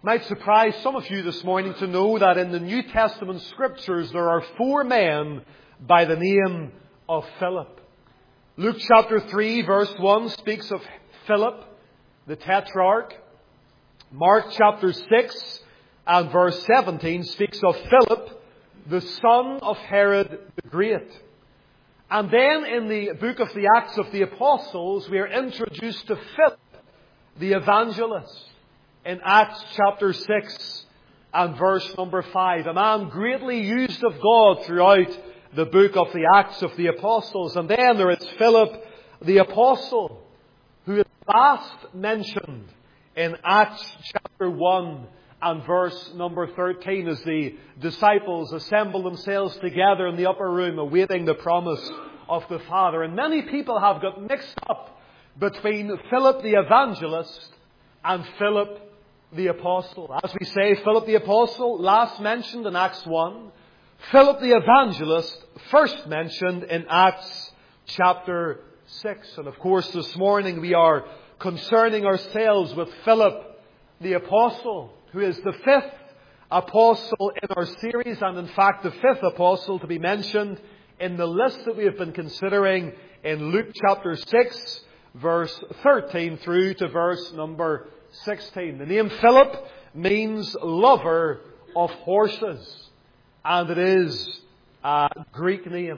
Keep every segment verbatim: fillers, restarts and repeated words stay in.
Might surprise some of you this morning to know that in the New Testament Scriptures there are four men by the name of Philip. Luke chapter three verse one speaks of Philip, the Tetrarch. Mark chapter six and verse seventeen speaks of Philip, the son of Herod the Great. And then in the book of the Acts of the Apostles we are introduced to Philip, the evangelist. In Acts chapter six and verse number five. A man greatly used of God throughout the book of the Acts of the Apostles. And then there is Philip the Apostle, who is last mentioned in Acts chapter one and verse number thirteen, as the disciples assemble themselves together in the upper room awaiting the promise of the Father. And many people have got mixed up between Philip the evangelist and Philip the Apostle. As we say, Philip the Apostle, last mentioned in Acts one. Philip the Evangelist, first mentioned in Acts chapter six. And of course this morning we are concerning ourselves with Philip the Apostle, who is the fifth apostle in our series, and in fact the fifth apostle to be mentioned in the list that we have been considering in Luke chapter six, verse thirteen through to verse number sixteen. The name Philip means lover of horses. And it is a Greek name.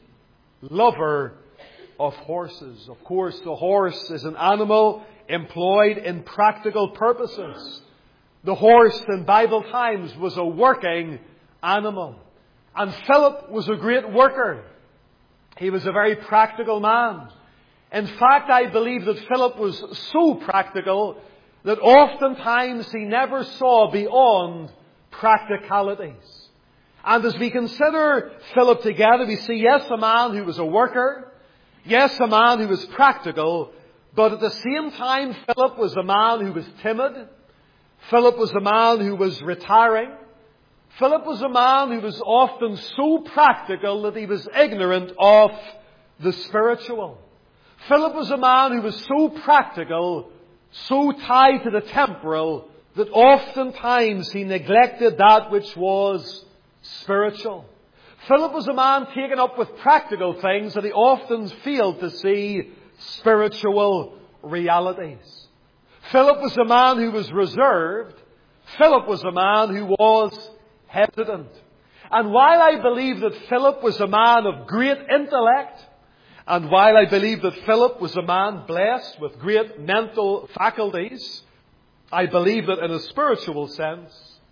Lover of horses. Of course, the horse is an animal employed in practical purposes. The horse in Bible times was a working animal. And Philip was a great worker. He was a very practical man. In fact, I believe that Philip was so practical that oftentimes he never saw beyond practicalities. And as we consider Philip together, we see, yes, a man who was a worker. Yes, a man who was practical. But at the same time, Philip was a man who was timid. Philip was a man who was retiring. Philip was a man who was often so practical that he was ignorant of the spiritual. Philip was a man who was so practical, so tied to the temporal, that oftentimes he neglected that which was spiritual. Philip was a man taken up with practical things that he often failed to see spiritual realities. Philip was a man who was reserved. Philip was a man who was hesitant. And while I believe that Philip was a man of great intellect, and while I believe that Philip was a man blessed with great mental faculties, I believe that in a spiritual sense,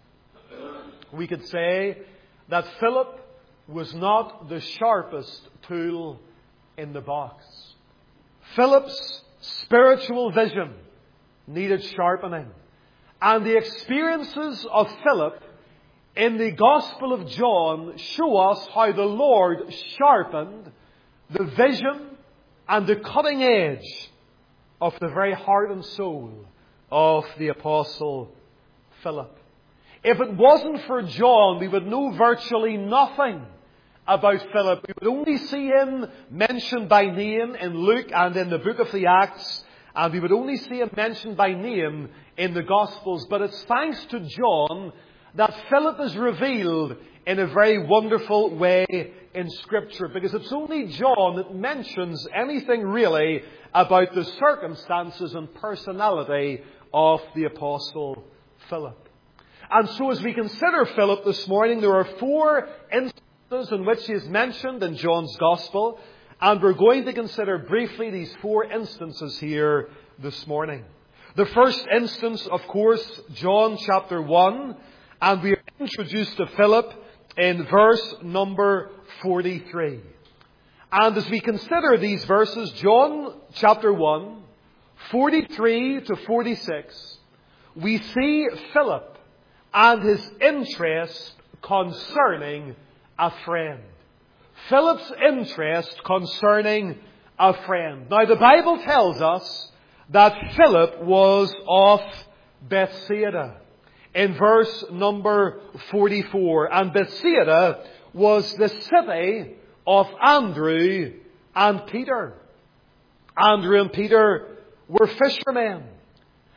we could say that Philip was not the sharpest tool in the box. Philip's spiritual vision needed sharpening. And the experiences of Philip in the Gospel of John show us how the Lord sharpened the vision and the cutting edge of the very heart and soul of the Apostle Philip. If it wasn't for John, we would know virtually nothing about Philip. We would only see him mentioned by name in Luke and in the book of the Acts, and we would only see him mentioned by name in the Gospels. But it's thanks to John that Philip is revealed in a very wonderful way in Scripture, because it's only John that mentions anything really about the circumstances and personality of the Apostle Philip. And so as we consider Philip this morning, there are four instances in which he is mentioned in John's Gospel, and we're going to consider briefly these four instances here this morning. The first instance, of course, John chapter one, and we are introduced to Philip in verse number forty-three. And as we consider these verses, John chapter one, forty-three to forty-six, we see Philip and his interest concerning a friend. Philip's interest concerning a friend. Now the Bible tells us that Philip was of Bethsaida in verse number forty-four. And Bethsaida was the city of Andrew and Peter. Andrew and Peter were fishermen.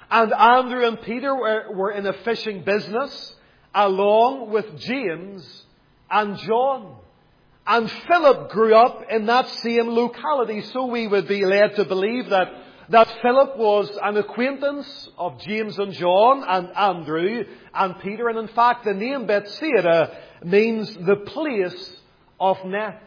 And Andrew and Peter were, were in a fishing business, along with James and John. And Philip grew up in that same locality, so we would be led to believe that, that Philip was an acquaintance of James and John and Andrew and Peter. And in fact, the name Bethsaida means the place of nets.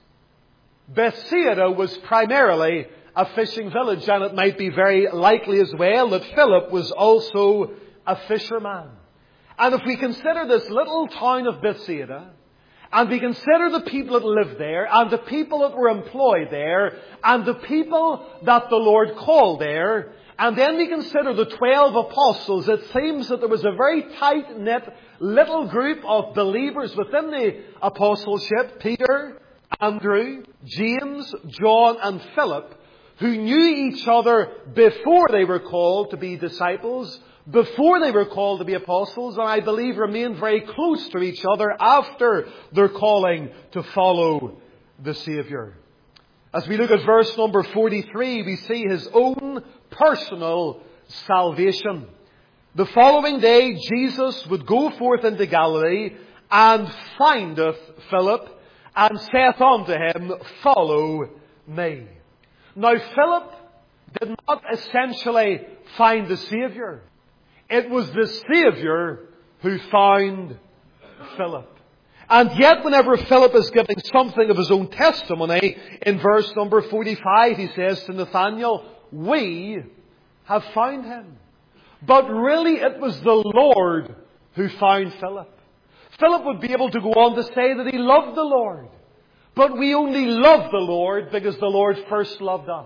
Bethsaida was primarily a fishing village, and it might be very likely as well that Philip was also a fisherman. And if we consider this little town of Bethsaida, and we consider the people that lived there, and the people that were employed there, and the people that the Lord called there, and then we consider the twelve apostles, it seems that there was a very tight-knit little group of believers within the apostleship, Peter, Andrew, James, John, and Philip, who knew each other before they were called to be disciples, before they were called to be apostles, and I believe remained very close to each other after their calling to follow the Saviour. As we look at verse number forty-three, we see his own personal salvation. The following day, Jesus would go forth into Galilee, and findeth Philip, and saith unto him, Follow me. Now, Philip did not essentially find the Saviour. It was the Saviour who found Philip. And yet, whenever Philip is giving something of his own testimony, in verse number forty-five, he says to Nathanael, We have found him. But really, it was the Lord who found Philip. Philip would be able to go on to say that he loved the Lord. But we only love the Lord because the Lord first loved us.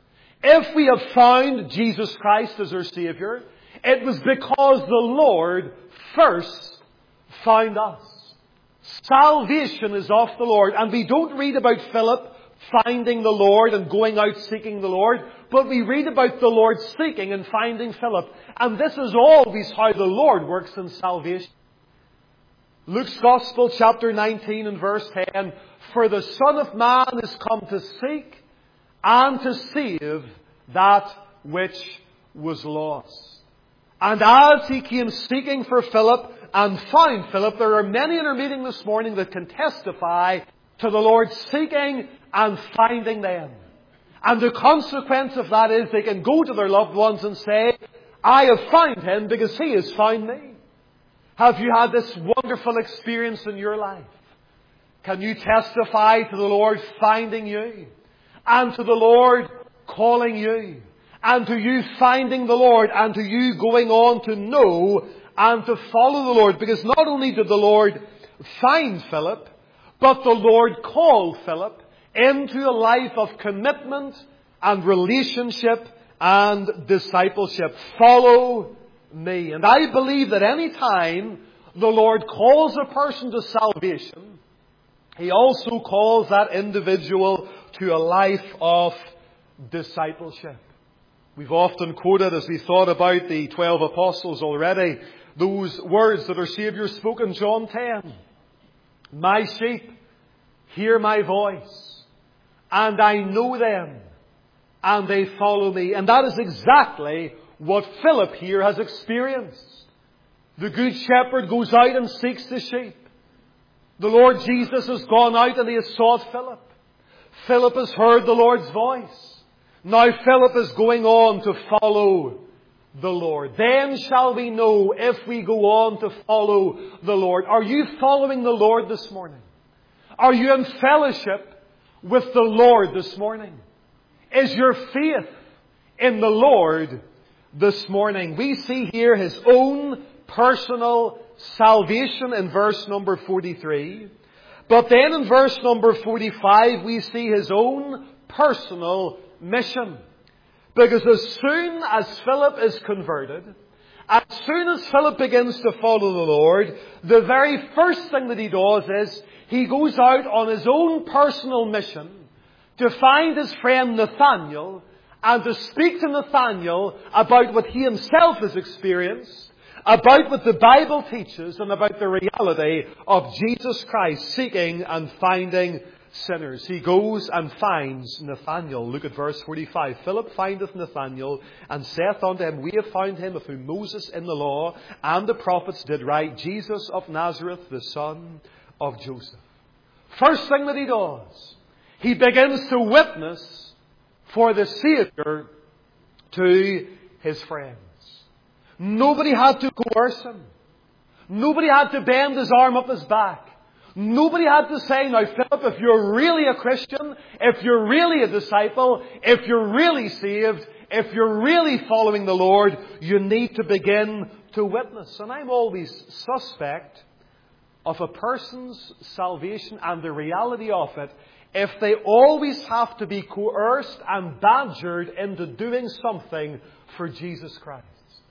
If we have found Jesus Christ as our Saviour, it was because the Lord first found us. Salvation is of the Lord. And we don't read about Philip finding the Lord and going out seeking the Lord, but we read about the Lord seeking and finding Philip. And this is always how the Lord works in salvation. Luke's Gospel, chapter nineteen and verse ten, For the Son of Man is come to seek and to save that which was lost. And as he came seeking for Philip and found Philip, there are many in our meeting this morning that can testify to the Lord seeking and finding them. And the consequence of that is they can go to their loved ones and say, I have found him because he has found me. Have you had this wonderful experience in your life? Can you testify to the Lord finding you? And to the Lord calling you? And to you finding the Lord? And to you going on to know and to follow the Lord? Because not only did the Lord find Philip, but the Lord called Philip into a life of commitment and relationship and discipleship. Follow me. And I believe that any time the Lord calls a person to salvation, He also calls that individual to a life of discipleship. We've often quoted, as we thought about the twelve apostles already, those words that our Saviour spoke in John ten. My sheep hear my voice, and I know them, and they follow me. And that is exactly what Philip here has experienced. The Good Shepherd goes out and seeks the sheep. The Lord Jesus has gone out and He has sought Philip. Philip has heard the Lord's voice. Now Philip is going on to follow the Lord. Then shall we know if we go on to follow the Lord. Are you following the Lord this morning? Are you in fellowship with the Lord this morning? Is your faith in the Lord this morning? We see here His own personal salvation in verse number forty-three. But then in verse number forty-five we see His own personal mission. Because as soon as Philip is converted, as soon as Philip begins to follow the Lord, the very first thing that he does is he goes out on his own personal mission to find his friend Nathanael and to speak to Nathanael about what he himself has experienced, about what the Bible teaches, and about the reality of Jesus Christ seeking and finding sinners. He goes and finds Nathanael. Look at verse forty-five. Philip findeth Nathanael, and saith unto him, We have found him of whom Moses in the law and the prophets did write, Jesus of Nazareth, the son of Joseph. First thing that he does, he begins to witness for the Saviour to his friends. Nobody had to coerce him. Nobody had to bend his arm up his back. Nobody had to say, now Philip, if you're really a Christian, if you're really a disciple, if you're really saved, if you're really following the Lord, you need to begin to witness. And I'm always suspect of a person's salvation and the reality of it if they always have to be coerced and badgered into doing something for Jesus Christ.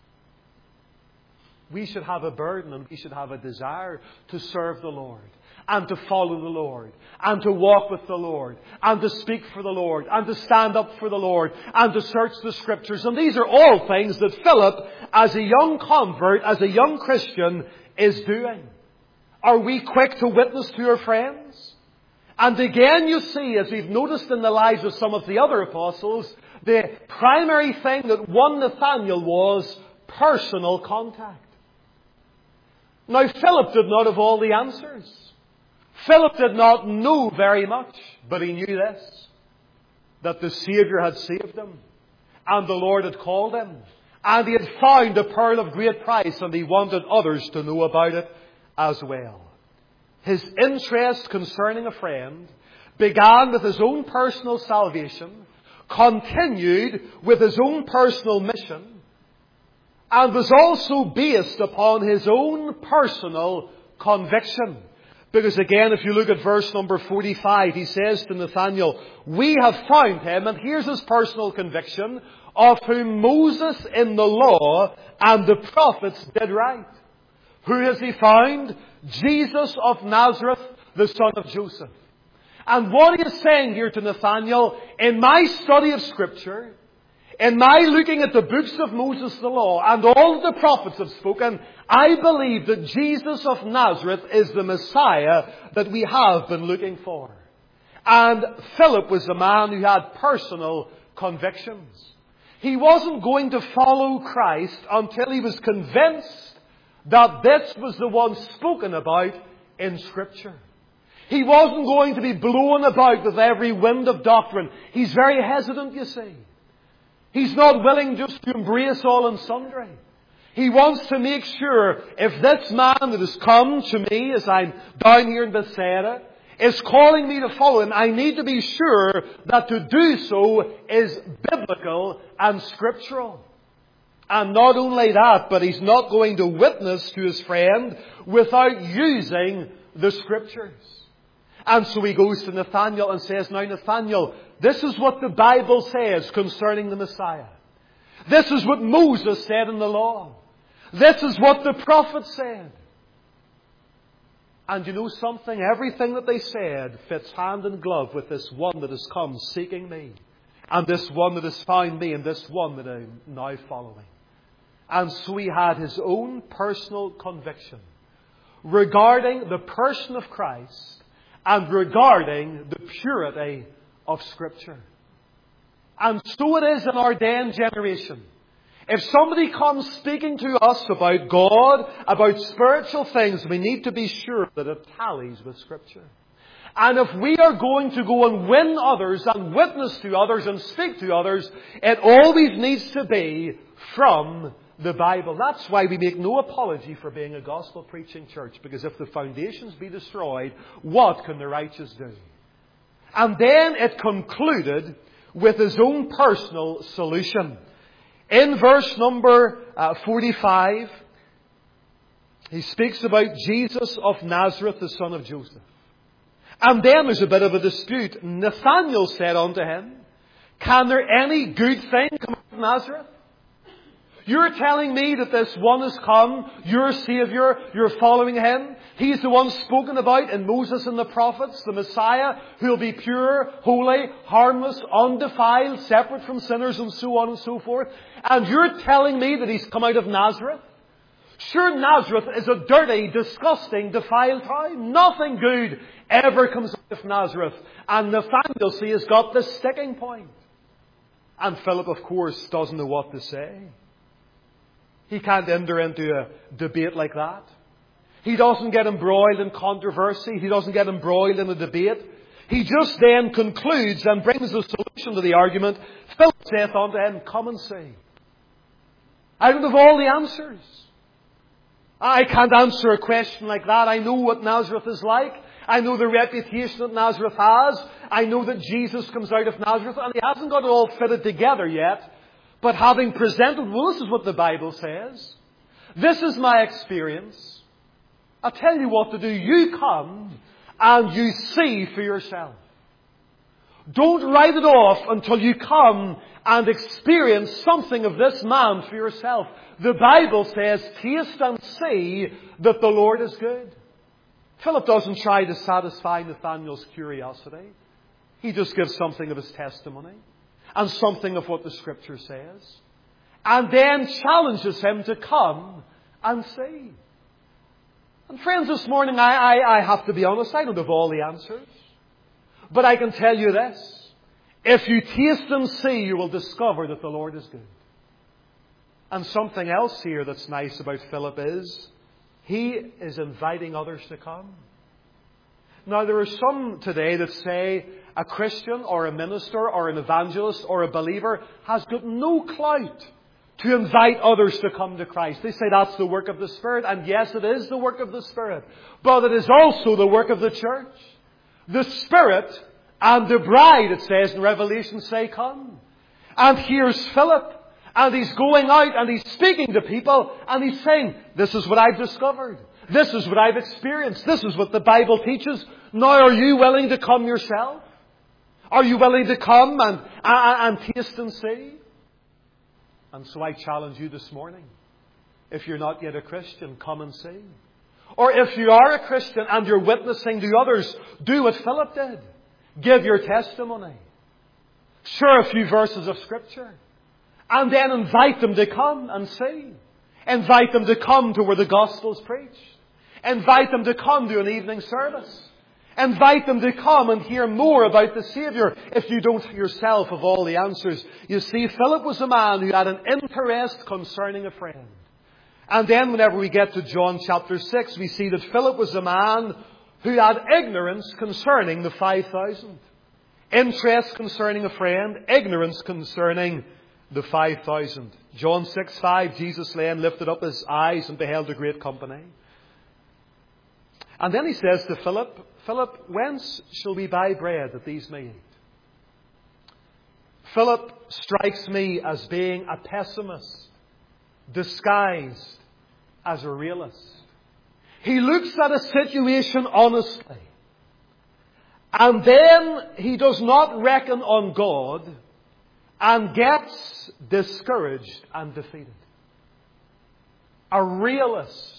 We should have a burden and we should have a desire to serve the Lord and to follow the Lord and to walk with the Lord and to speak for the Lord and to stand up for the Lord and to search the Scriptures. And these are all things that Philip, as a young convert, as a young Christian, is doing. Are we quick to witness to our friends? And again, you see, as we've noticed in the lives of some of the other apostles, the primary thing that won Nathanael was personal contact. Now, Philip did not have all the answers. Philip did not know very much, but he knew this, that the Saviour had saved him, and the Lord had called him, and he had found a pearl of great price, and he wanted others to know about it as well. His interest concerning a friend began with his own personal salvation, continued with his own personal mission, and was also based upon his own personal conviction. Because again, if you look at verse number forty-five, he says to Nathanael, We have found him, and here's his personal conviction, of whom Moses in the law and the prophets did write. Who has he found? Jesus of Nazareth, the son of Joseph. And what he is saying here to Nathanael, in my study of Scripture, in my looking at the books of Moses, the law, and all the prophets have spoken, I believe that Jesus of Nazareth is the Messiah that we have been looking for. And Philip was a man who had personal convictions. He wasn't going to follow Christ until he was convinced that this was the one spoken about in Scripture. He wasn't going to be blown about with every wind of doctrine. He's very hesitant, you see. He's not willing just to embrace all and sundry. He wants to make sure if this man that has come to me as I'm down here in Bethsaida is calling me to follow him, I need to be sure that to do so is biblical and scriptural. And not only that, but he's not going to witness to his friend without using the Scriptures. And so he goes to Nathanael and says, Now Nathanael, this is what the Bible says concerning the Messiah. This is what Moses said in the law. This is what the prophets said. And you know something? Everything that they said fits hand in glove with this one that has come seeking me. And this one that has found me, and this one that I'm now following. And so he had his own personal conviction regarding the person of Christ and regarding the purity of Scripture. And so it is in our day and generation. If somebody comes speaking to us about God, about spiritual things, we need to be sure that it tallies with Scripture. And if we are going to go and win others and witness to others and speak to others, it always needs to be from the Bible. That's why we make no apology for being a gospel preaching church, because if the foundations be destroyed, what can the righteous do? And then it concluded with his own personal solution. In verse number uh, forty-five, he speaks about Jesus of Nazareth, the son of Joseph. And then there's a bit of a dispute. Nathanael said unto him, Can there any good thing come out of Nazareth? You're telling me that this one has come, your Saviour, you're following him. He's the one spoken about in Moses and the prophets, the Messiah, who will be pure, holy, harmless, undefiled, separate from sinners, and so on and so forth. And you're telling me that he's come out of Nazareth? Sure, Nazareth is a dirty, disgusting, defiled town. Nothing good ever comes out of Nazareth. And Nathanael, see, has got the sticking point. And Philip, of course, doesn't know what to say. He can't enter into a debate like that. He doesn't get embroiled in controversy. He doesn't get embroiled in a debate. He just then concludes and brings the solution to the argument. Philip saith unto him, come and see. I don't have all the answers. I can't answer a question like that. I know what Nazareth is like. I know the reputation that Nazareth has. I know that Jesus comes out of Nazareth, and he hasn't got it all fitted together yet. But having presented, well, this is what the Bible says. This is my experience. I'll tell you what to do. You come and you see for yourself. Don't write it off until you come and experience something of this man for yourself. The Bible says, taste and see that the Lord is good. Philip doesn't try to satisfy Nathanael's curiosity. He just gives something of his testimony and something of what the Scripture says, and then challenges him to come and see. And friends, this morning, I, I, I have to be honest, I don't have all the answers. But I can tell you this. If you taste and see, you will discover that the Lord is good. And something else here that's nice about Philip is, he is inviting others to come. Now, there are some today that say a Christian or a minister or an evangelist or a believer has got no clout to invite others to come to Christ. They say that's the work of the Spirit. And yes, it is the work of the Spirit. But it is also the work of the church. The Spirit and the bride, it says in Revelation, say, come. And here's Philip. And he's going out and he's speaking to people. And he's saying, this is what I've discovered. This is what I've experienced. This is what the Bible teaches. Now, are you willing to come yourself? Are you willing to come and, and, and taste and see? And so I challenge you this morning. If you're not yet a Christian, come and see. Or if you are a Christian and you're witnessing to others, do what Philip did. Give your testimony. Share a few verses of Scripture. And then invite them to come and see. Invite them to come to where the gospel is preached. Invite them to come to an evening service. Invite them to come and hear more about the Saviour if you don't yourself have all the answers. You see, Philip was a man who had an interest concerning a friend. And then whenever we get to John chapter six, we see that Philip was a man who had ignorance concerning the five thousand. Interest concerning a friend, ignorance concerning the five thousand. John six five, Jesus lay and lifted up his eyes and beheld a great company. And then he says to Philip, Philip, whence shall we buy bread that these may eat? Philip strikes me as being a pessimist, disguised as a realist. He looks at a situation honestly. And then he does not reckon on God and gets discouraged and defeated. A realist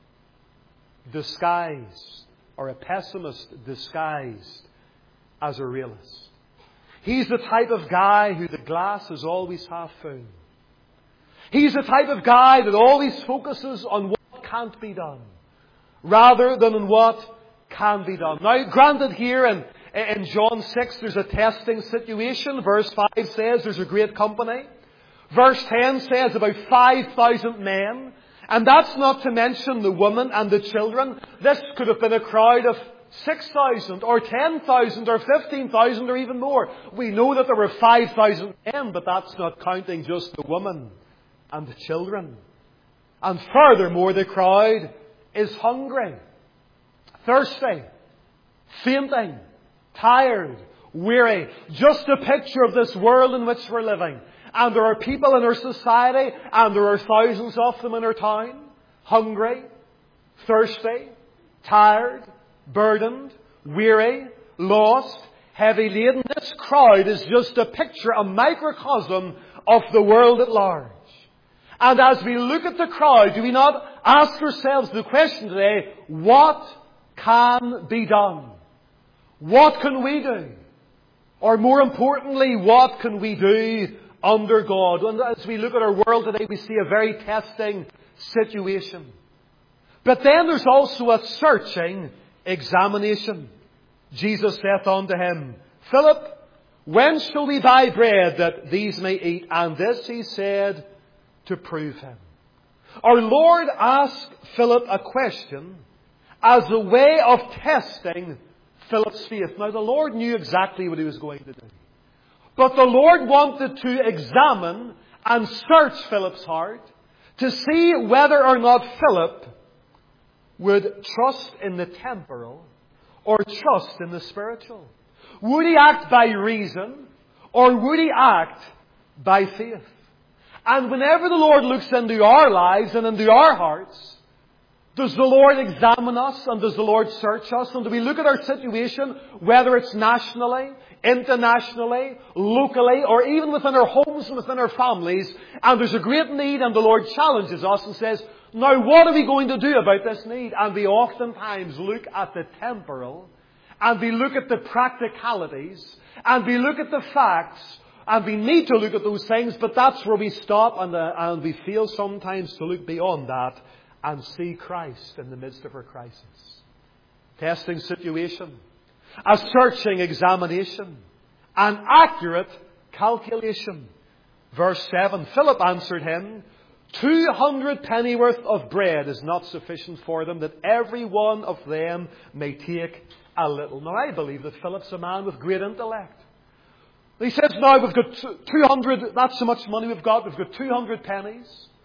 disguised, or a pessimist disguised as a realist. He's the type of guy who the glass is always half full. He's the type of guy that always focuses on what can't be done, rather than on what can be done. Now, granted here in, in John six, there's a testing situation. Verse five says there's a great company. Verse ten says about five thousand men. And that's not to mention the women and the children. This could have been a crowd of six thousand or ten thousand or fifteen thousand or even more. We know that there were five thousand men, but that's not counting just the women and the children. And furthermore, the crowd is hungry, thirsty, fainting, tired, weary. Just a picture of this world in which we're living. And there are people in our society, and there are thousands of them in our town, hungry, thirsty, tired, burdened, weary, lost, heavy laden. This crowd is just a picture, a microcosm of the world at large. And as we look at the crowd, do we not ask ourselves the question today, what can be done? What can we do? Or more importantly, what can we do under God? And as we look at our world today, we see a very testing situation. But then there's also a searching examination. Jesus saith unto him, Philip, when shall we buy bread that these may eat? And this he said to prove him. Our Lord asked Philip a question as a way of testing Philip's faith. Now, the Lord knew exactly what he was going to do. But the Lord wanted to examine and search Philip's heart to see whether or not Philip would trust in the temporal or trust in the spiritual. Would he act by reason or would he act by faith? And whenever the Lord looks into our lives and into our hearts, does the Lord examine us and does the Lord search us? And do we look at our situation, whether it's nationally, internationally, locally, or even within our homes and within our families, and there's a great need and the Lord challenges us and says, now what are we going to do about this need? And we oftentimes look at the temporal, and we look at the practicalities, and we look at the facts, and we need to look at those things, but that's where we stop and, uh, and we fail sometimes to look beyond that and see Christ in the midst of our crisis. Testing situation, a searching examination, an accurate calculation. Verse seven, Philip answered him, Two hundred pennyworth of bread is not sufficient for them, that every one of them may take a little. Now, I believe that Philip's a man with great intellect. He says, now we've got two hundred, that's so much money we've got, we've got two hundred pennies.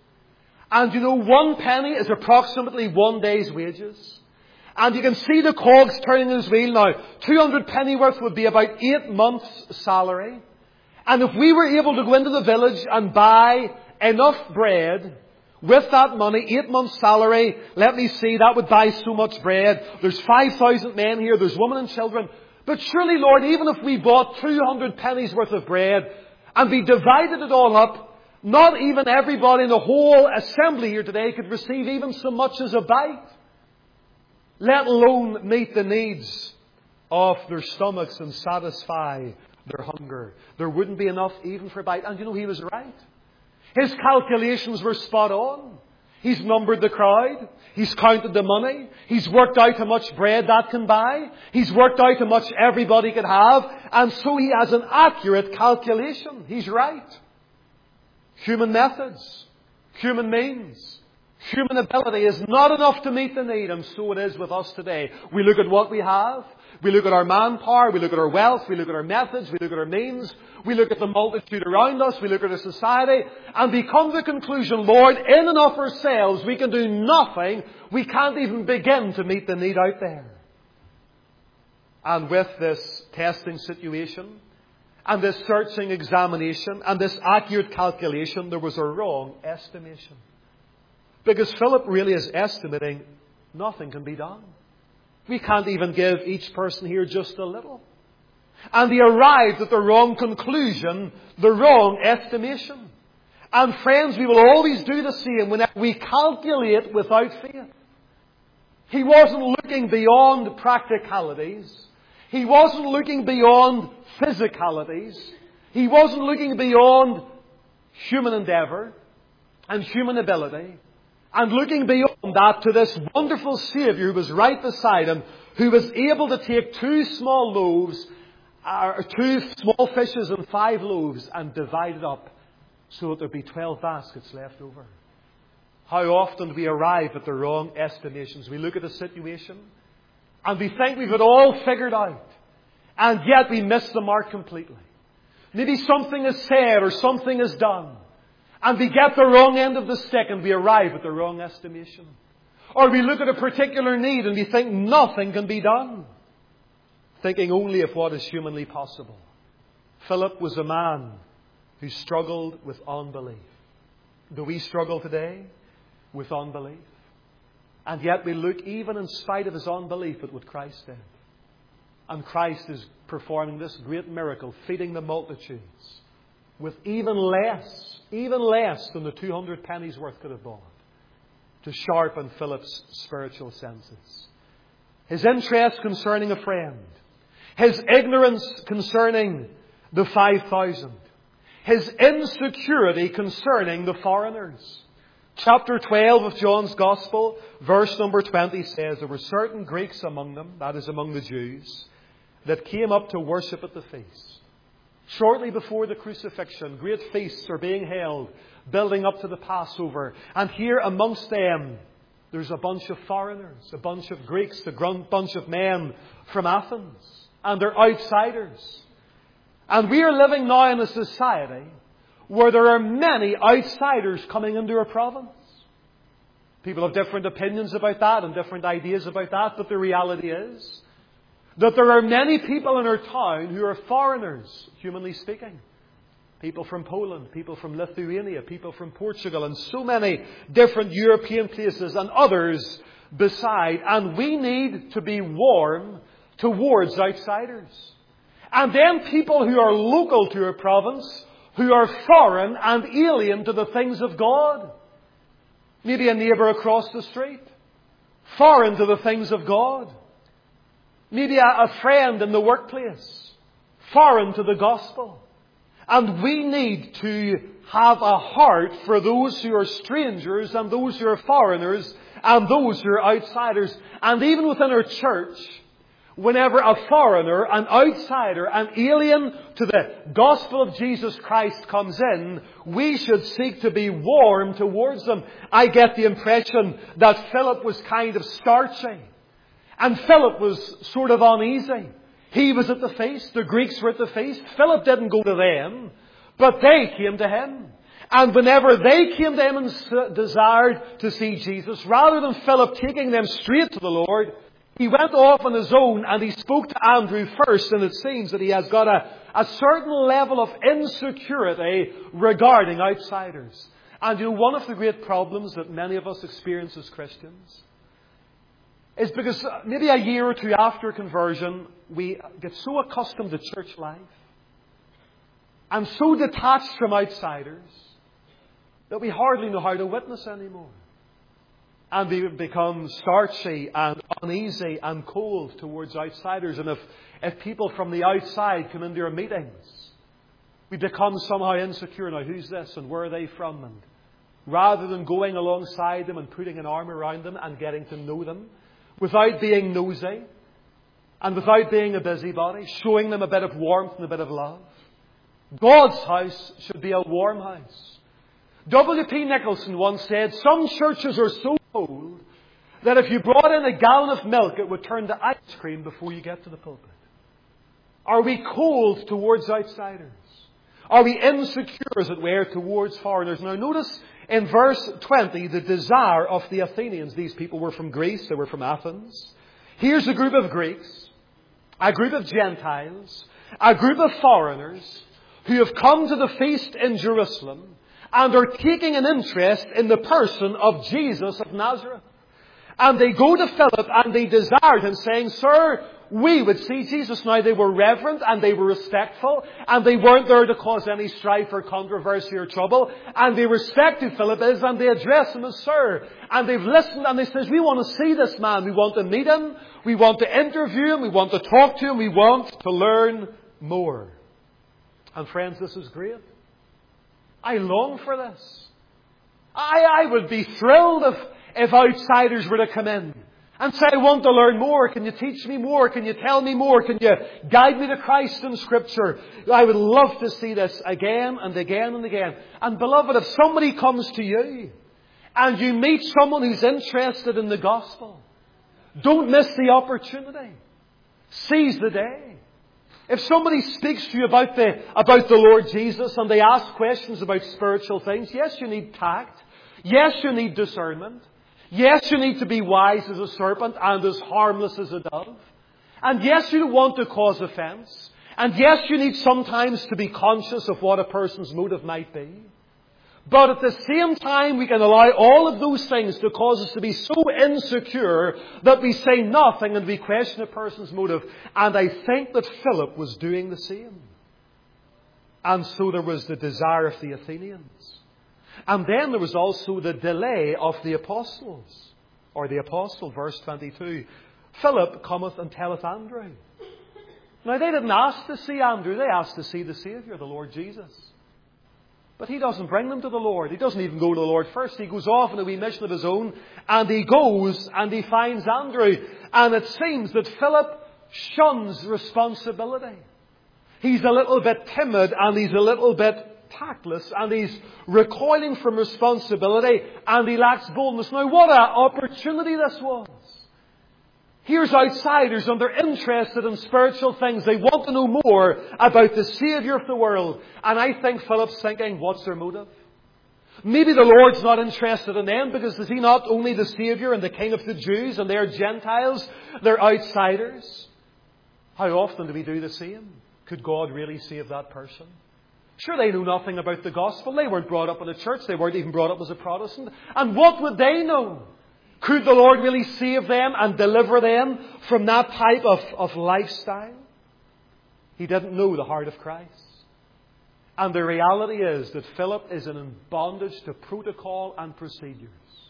And you know, one penny is approximately one day's wages. And you can see the cogs turning in his wheel now. two hundred pennyworth would be about eight months' salary. And if we were able to go into the village and buy enough bread with that money, eight months' salary, let me see, that would buy so much bread. There's five thousand men here, there's women and children. But surely, Lord, even if we bought two hundred pennies worth of bread and we divided it all up, not even everybody in the whole assembly here today could receive even so much as a bite, let alone meet the needs of their stomachs and satisfy their hunger. There wouldn't be enough even for a bite. And you know, he was right. His calculations were spot on. He's numbered the crowd. He's counted the money. He's worked out how much bread that can buy. He's worked out how much everybody could have. And so he has an accurate calculation. He's right. Human methods, human means, human ability is not enough to meet the need. And so it is with us today. We look at what we have. We look at our manpower. We look at our wealth. We look at our methods. We look at our means. We look at the multitude around us. We look at our society. And we come to the conclusion, Lord, in and of ourselves, we can do nothing. We can't even begin to meet the need out there. And with this testing situation, and this searching examination, and this accurate calculation, there was a wrong estimation. Because Philip really is estimating nothing can be done. We can't even give each person here just a little. And he arrived at the wrong conclusion, the wrong estimation. And friends, we will always do the same whenever we calculate without faith. He wasn't looking beyond practicalities. He wasn't looking beyond physicalities. He wasn't looking beyond human endeavour and human ability. And looking beyond that to this wonderful Saviour who was right beside him, who was able to take two small loaves, or two small fishes and five loaves, and divide it up so that there'd be twelve baskets left over. How often do we arrive at the wrong estimations? We look at a situation and we think we've it all figured out, and yet we miss the mark completely. Maybe something is said or something is done, and we get the wrong end of the stick and we arrive at the wrong estimation. Or we look at a particular need and we think nothing can be done, thinking only of what is humanly possible. Philip was a man who struggled with unbelief. Do we struggle today with unbelief? And yet we look, even in spite of his unbelief, at what Christ did. And Christ is performing this great miracle, feeding the multitudes with even less, even less than the two hundred pennies worth could have bought, to sharpen Philip's spiritual senses. His interest concerning a friend. His ignorance concerning the five thousand. His insecurity concerning the foreigners. Chapter twelve of John's Gospel, verse number twenty says, there were certain Greeks among them, that is among the Jews, that came up to worship at the feast. Shortly before the crucifixion, great feasts are being held, building up to the Passover. And here amongst them, there's a bunch of foreigners, a bunch of Greeks, a bunch of men from Athens. And they're outsiders. And we are living now in a society where there are many outsiders coming into our province. People have different opinions about that and different ideas about that, but the reality is that there are many people in our town who are foreigners, humanly speaking. People from Poland, people from Lithuania, people from Portugal, and so many different European places and others beside. And we need to be warm towards outsiders. And then people who are local to our province, who are foreign and alien to the things of God. Maybe a neighbour across the street, foreign to the things of God. Maybe a, a friend in the workplace, foreign to the gospel. And we need to have a heart for those who are strangers and those who are foreigners and those who are outsiders. And even within our church, whenever a foreigner, an outsider, an alien to the gospel of Jesus Christ comes in, we should seek to be warm towards them. I get the impression that Philip was kind of starchy. And Philip was sort of uneasy. He was at the feast. The Greeks were at the feast. Philip didn't go to them, but they came to him. And whenever they came to him and desired to see Jesus, rather than Philip taking them straight to the Lord, he went off on his own and he spoke to Andrew first. And it seems that he has got a, a certain level of insecurity regarding outsiders. And you know, one of the great problems that many of us experience as Christians is because maybe a year or two after conversion, we get so accustomed to church life and so detached from outsiders that we hardly know how to witness anymore. And we become starchy and uneasy and cold towards outsiders. And if, if people from the outside come into our meetings, we become somehow insecure. Now, who's this and where are they from? And rather than going alongside them and putting an arm around them and getting to know them, without being nosy and without being a busybody, showing them a bit of warmth and a bit of love. God's house should be a warm house. W P Nicholson once said, some churches are so cold that if you brought in a gallon of milk, it would turn to ice cream before you get to the pulpit. Are we cold towards outsiders? Are we insecure, as it were, towards foreigners? Now notice in verse twenty, the desire of the Athenians. These people were from Greece, they were from Athens. Here's a group of Greeks, a group of Gentiles, a group of foreigners who have come to the feast in Jerusalem and are taking an interest in the person of Jesus of Nazareth. And they go to Philip and they desired him, saying, Sir, we would see Jesus. Now they were reverent and they were respectful and they weren't there to cause any strife or controversy or trouble. And they respect who Philip is and they address him as Sir. And they've listened and they says, we want to see this man. We want to meet him. We want to interview him. We want to talk to him. We want to learn more. And friends, this is great. I long for this. I, I would be thrilled if, if outsiders were to come in and say, I want to learn more. Can you teach me more? Can you tell me more? Can you guide me to Christ in Scripture? I would love to see this again and again and again. And beloved, if somebody comes to you and you meet someone who's interested in the gospel, don't miss the opportunity. Seize the day. If somebody speaks to you about the, about the Lord Jesus and they ask questions about spiritual things, yes, you need tact. Yes, you need discernment. Yes, you need to be wise as a serpent and as harmless as a dove. And yes, you don't want to cause offence. And yes, you need sometimes to be conscious of what a person's motive might be. But at the same time, we can allow all of those things to cause us to be so insecure that we say nothing and we question a person's motive. And I think that Philip was doing the same. And so there was the desire of the Athenians. And then there was also the delay of the apostles. Or the apostle, verse twenty-two. Philip cometh and telleth Andrew. Now they didn't ask to see Andrew, they asked to see the Saviour, the Lord Jesus. But he doesn't bring them to the Lord. He doesn't even go to the Lord first. He goes off on a wee mission of his own. And he goes and he finds Andrew. And it seems that Philip shuns responsibility. He's a little bit timid and he's a little bit tactless and he's recoiling from responsibility and he lacks boldness. Now what an opportunity this was. Here's outsiders and they're interested in spiritual things. They want to know more about the Saviour of the world. And I think Philip's thinking, what's their motive? Maybe the Lord's not interested in them because is He not only the Saviour and the King of the Jews and they're Gentiles, they're outsiders? How often do we do the same? Could God really save that person? Sure, they know nothing about the gospel. They weren't brought up in a church. They weren't even brought up as a Protestant. And what would they know? Could the Lord really save them and deliver them from that type of, of lifestyle? He didn't know the heart of Christ. And the reality is that Philip is in bondage to protocol and procedures.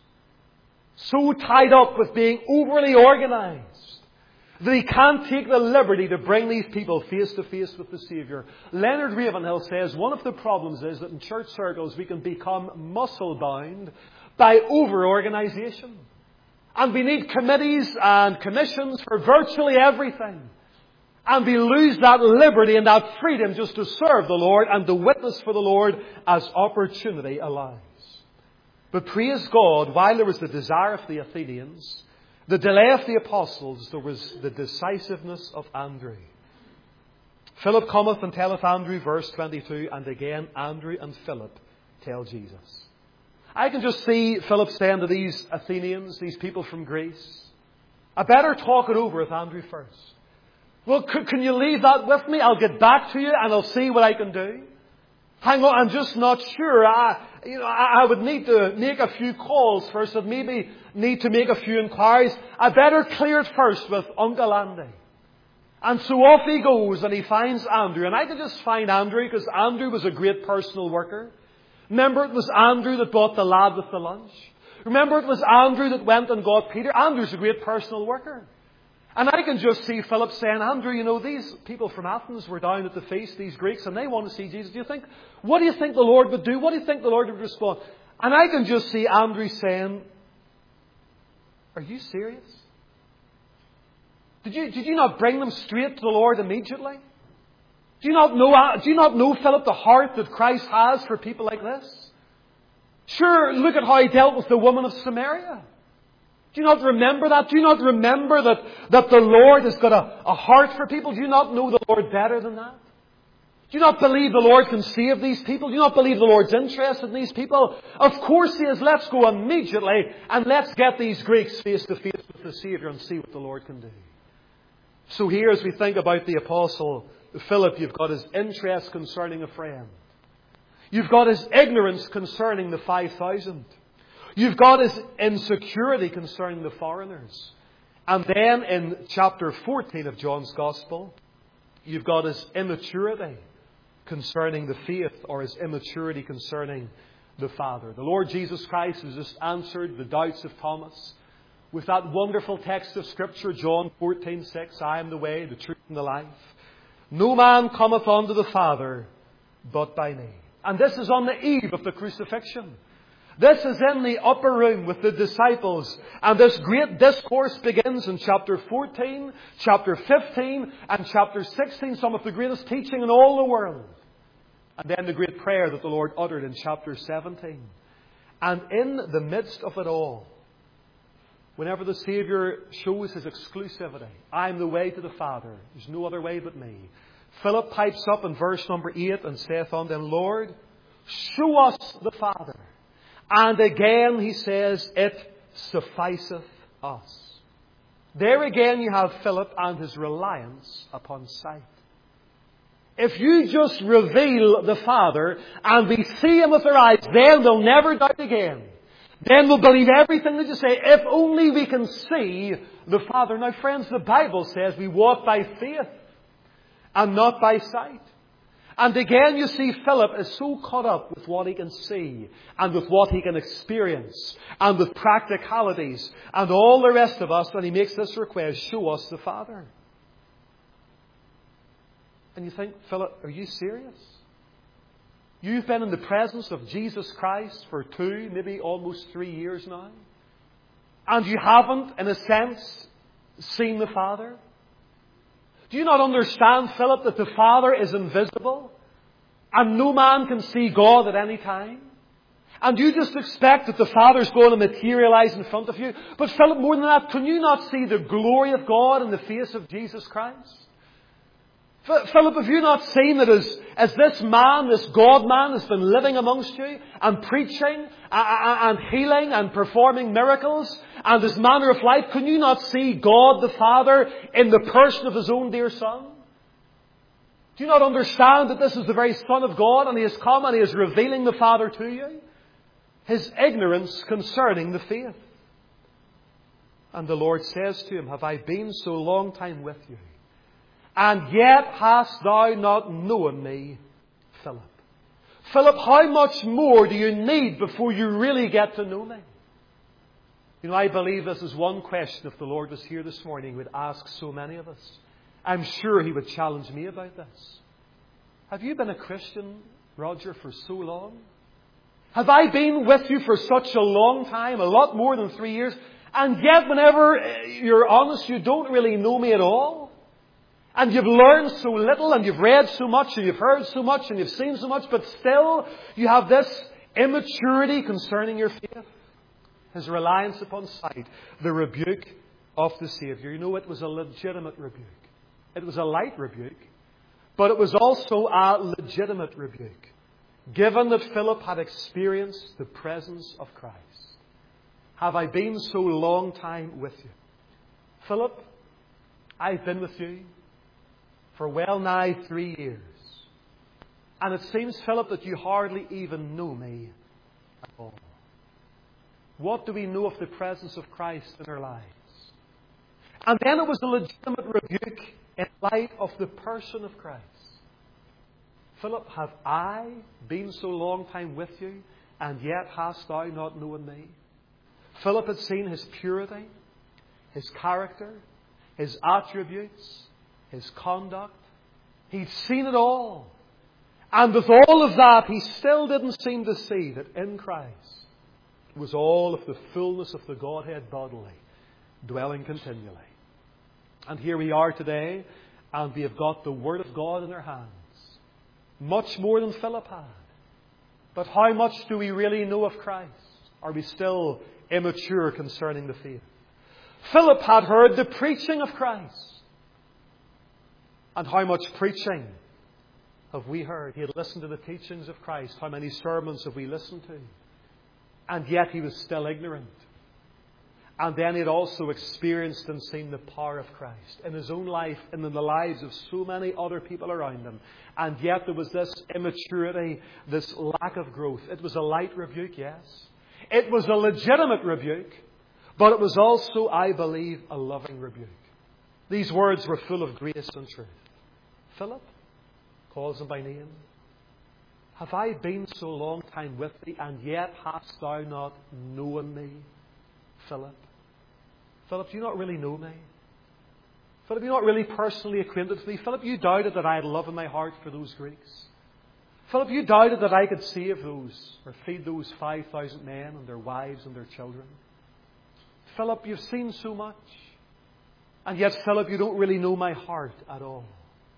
So tied up with being overly organized that he can't take the liberty to bring these people face to face with the Saviour. Leonard Ravenhill says one of the problems is that in church circles we can become muscle-bound by over-organization. And we need committees and commissions for virtually everything. And we lose that liberty and that freedom just to serve the Lord and to witness for the Lord as opportunity allows. But praise God, while there was the desire of the Athenians, the delay of the apostles, there was the decisiveness of Andrew. Philip cometh and telleth Andrew, verse twenty-two, and again Andrew and Philip tell Jesus. I can just see Philip saying to these Athenians, these people from Greece, I better talk it over with Andrew first. Well, can you leave that with me? I'll get back to you and I'll see what I can do. Hang on, I'm just not sure. I, you know, I, I would need to make a few calls first. I'd maybe need to make a few inquiries. I better clear it first with Uncle Andy. And so off he goes and he finds Andrew. And I can just find Andrew because Andrew was a great personal worker. Remember, it was Andrew that bought the lad with the lunch. Remember, it was Andrew that went and got Peter. Andrew's a great personal worker. And I can just see Philip saying, Andrew, you know, these people from Athens were down at the feast, these Greeks, and they want to see Jesus. Do you think, what do you think the Lord would do? What do you think the Lord would respond? And I can just see Andrew saying, are you serious? Did you, did you not bring them straight to the Lord immediately? Do you not know, do you not know, Philip, the heart that Christ has for people like this? Sure, look at how he dealt with the woman of Samaria. Do you not remember that? Do you not remember that, that the Lord has got a, a heart for people? Do you not know the Lord better than that? Do you not believe the Lord can save these people? Do you not believe the Lord's interested in these people? Of course He is. Let's go immediately and let's get these Greeks face to face with the Saviour and see what the Lord can do. So here, as we think about the Apostle Philip, you've got his interest concerning a friend. You've got his ignorance concerning the five thousand. You've got his insecurity concerning the foreigners. And then in chapter fourteen of John's Gospel, you've got his immaturity concerning the faith, or his immaturity concerning the Father. The Lord Jesus Christ has just answered the doubts of Thomas with that wonderful text of Scripture, John fourteen six, I am the way, the truth, and the life. No man cometh unto the Father but by me. And this is on the eve of the crucifixion. This is in the upper room with the disciples. And this great discourse begins in chapter fourteen, chapter fifteen, and chapter sixteen. Some of the greatest teaching in all the world. And then the great prayer that the Lord uttered in chapter seventeen. And in the midst of it all, whenever the Saviour shows His exclusivity, I am the way to the Father, there's no other way but me. Philip pipes up in verse number eight and saith unto him, Lord, show us the Father. And again he says, it sufficeth us. There again you have Philip and his reliance upon sight. If you just reveal the Father and we see Him with our eyes, then we'll never doubt again. Then we'll believe everything that you say, if only we can see the Father. Now friends, the Bible says we walk by faith and not by sight. And again you see Philip is so caught up with what he can see and with what he can experience and with practicalities and all the rest of us when he makes this request, show us the Father. And you think, Philip, are you serious? You've been in the presence of Jesus Christ for two, maybe almost three years now. And you haven't, in a sense, seen the Father. Do you not understand, Philip, that the Father is invisible and no man can see God at any time? And you just expect that the Father's going to materialize in front of you. But Philip, more than that, can you not see the glory of God in the face of Jesus Christ? Philip, have you not seen that as, as this man, this God-man, has been living amongst you and preaching and healing and performing miracles and his manner of life, can you not see God the Father in the person of his own dear Son? Do you not understand that this is the very Son of God and he has come and he is revealing the Father to you? His ignorance concerning the faith. And the Lord says to him, have I been so long time with you? And yet hast thou not known me, Philip. Philip, how much more do you need before you really get to know me? You know, I believe this is one question, if the Lord was here this morning, He would ask so many of us. I'm sure He would challenge me about this. Have you been a Christian, Roger, for so long? Have I been with you for such a long time, a lot more than three years, and yet whenever you're honest, you don't really know me at all? And you've learned so little, and you've read so much, and you've heard so much, and you've seen so much, but still you have this immaturity concerning your faith. His reliance upon sight, the rebuke of the Saviour. You know, it was a legitimate rebuke. It was a light rebuke, but it was also a legitimate rebuke, given that Philip had experienced the presence of Christ. Have I been so long time with you? Philip, I've been with you for well nigh three years. And it seems, Philip, that you hardly even know me at all. What do we know of the presence of Christ in our lives? And then it was a legitimate rebuke in light of the person of Christ. Philip, have I been so long time with you, and yet hast thou not known me? Philip had seen His purity, His character, His attributes, His conduct. He'd seen it all. And with all of that, he still didn't seem to see that in Christ was all of the fullness of the Godhead bodily, dwelling continually. And here we are today, and we have got the Word of God in our hands. Much more than Philip had. But how much do we really know of Christ? Are we still immature concerning the faith? Philip had heard the preaching of Christ. And how much preaching have we heard? He had listened to the teachings of Christ. How many sermons have we listened to? And yet he was still ignorant. And then he had also experienced and seen the power of Christ in his own life and in the lives of so many other people around him. And yet there was this immaturity, this lack of growth. It was a light rebuke, yes. It was a legitimate rebuke. But it was also, I believe, a loving rebuke. These words were full of grace and truth. Philip calls him by name. Have I been so long time with thee, and yet hast thou not known me, Philip? Philip, do you not really know me? Philip, you not really personally acquainted with me? Philip, you doubted that I had love in my heart for those Greeks. Philip, you doubted that I could save those, or feed those five thousand men and their wives and their children. Philip, you've seen so much. And yet, Philip, you don't really know my heart at all.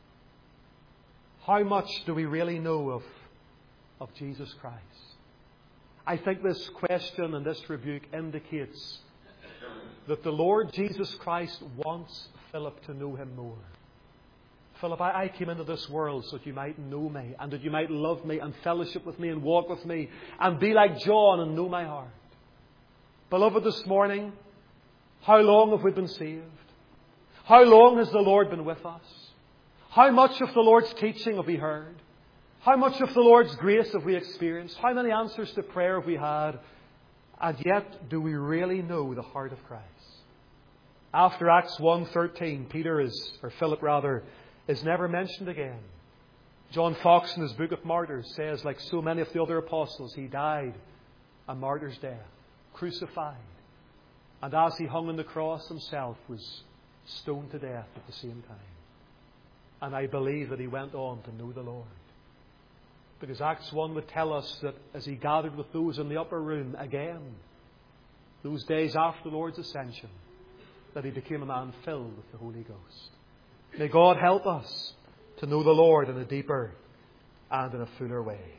How much do we really know of, of Jesus Christ? I think this question and this rebuke indicates that the Lord Jesus Christ wants Philip to know Him more. Philip, I, I came into this world so that you might know me and that you might love me and fellowship with me and walk with me and be like John and know my heart. Beloved, this morning, how long have we been saved? How long has the Lord been with us? How much of the Lord's teaching have we heard? How much of the Lord's grace have we experienced? How many answers to prayer have we had? And yet, do we really know the heart of Christ? After Acts one thirteen, Peter is, or Philip rather, is never mentioned again. John Fox in his book of Martyrs says, like so many of the other apostles, he died a martyr's death, crucified. And as he hung on the cross himself, was stoned to death at the same time. And I believe that he went on to know the Lord. Because Acts one would tell us that as he gathered with those in the upper room again, those days after the Lord's ascension, that he became a man filled with the Holy Ghost. May God help us to know the Lord in a deeper and in a fuller way.